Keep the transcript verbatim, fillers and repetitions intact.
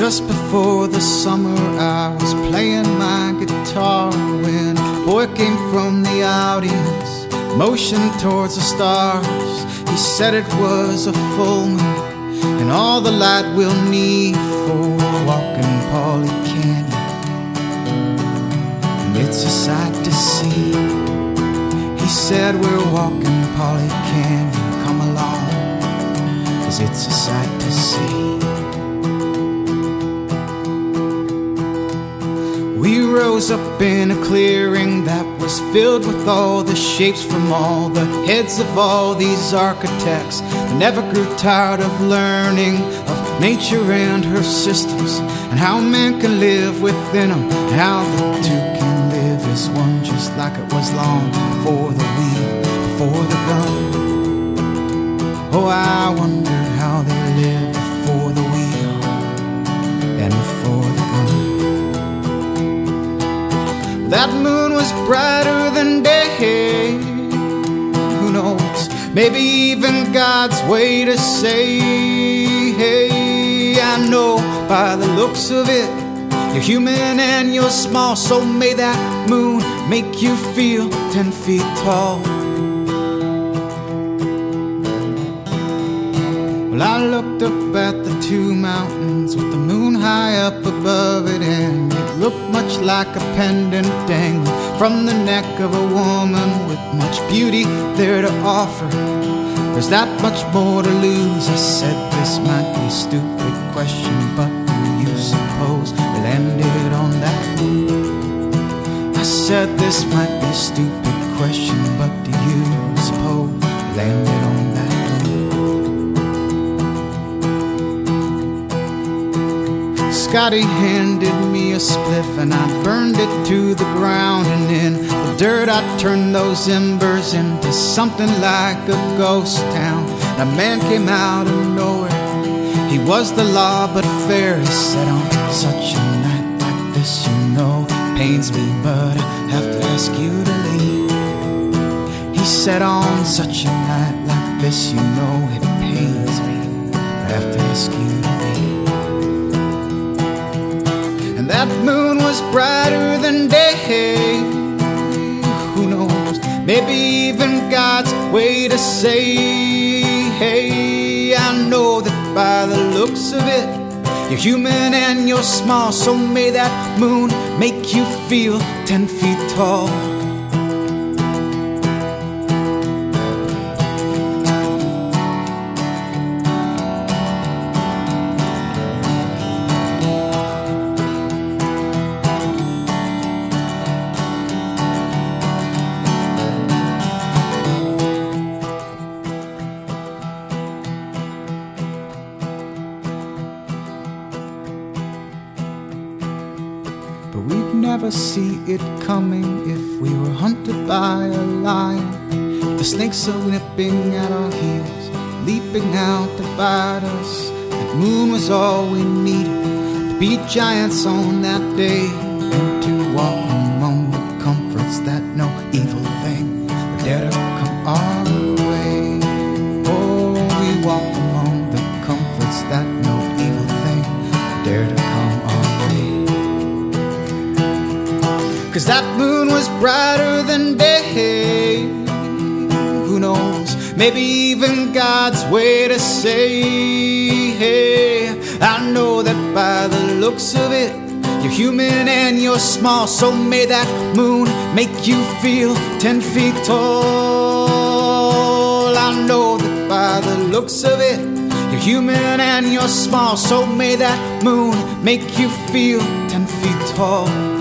Just before the summer I was playing my guitar when a boy came from the audience, motioned towards the stars. He said it was a full moon and all the light we'll need for walking Pawleys Canyon. And it's a sight to see. He said we're walking Pawleys Canyon, come along, 'cause it's a sight to see. We rose up in a clearing that was filled with all the shapes from all the heads of all these architects that never grew tired of learning of nature and her systems, and how man can live within them, and how the two can live as one, just like it was long before the wheel, before the gun. Oh, I wondered how they lived before the wheel and before the gun. That moon was brighter than day. Who knows, maybe even God's way to say, hey, I know by the looks of it, you're human and you're small, so may that moon make you feel ten feet tall. Well, I looked up at the two mountains with the moon high up above it, and it looked much like a pendant dangling from the neck of a woman with much beauty there to offer. There's that much more to lose. I said this might be a stupid question, but do you suppose we landed on that moon? I said this might be a stupid question, but do you suppose we landed on that moon? Scotty handed me a spliff and I burned it to the ground, and in the dirt I turned those embers into something like a ghost town. And a man came out of nowhere, he was the law but fair. He said, on such a night like this, you know, pains me, but I have to ask you to leave. He said, on such a night like this, you know, it pains me, but I have to ask you to leave. And that moon was brighter than day. Who knows, maybe even God's way to say, hey, I know that by the looks of it, you're human and you're small, so may that moon make you feel ten feet tall. But we'd never see it coming if we were hunted by a lion. The snakes are nipping at our heels, leaping out to bite us. That moon was all we needed to be giants on that day, and to walk among the comforts that no evil thing would dare to come our way. Oh, we walk among the comforts that no evil thing would dare to come our way. 'Cause that moon was brighter than day. Who knows, maybe even God's way to say, hey, I know that by the looks of it, you're human and you're small, so may that moon make you feel ten feet tall. I know that by the looks of it, you're human and you're small, so may that moon make you feel ten feet tall.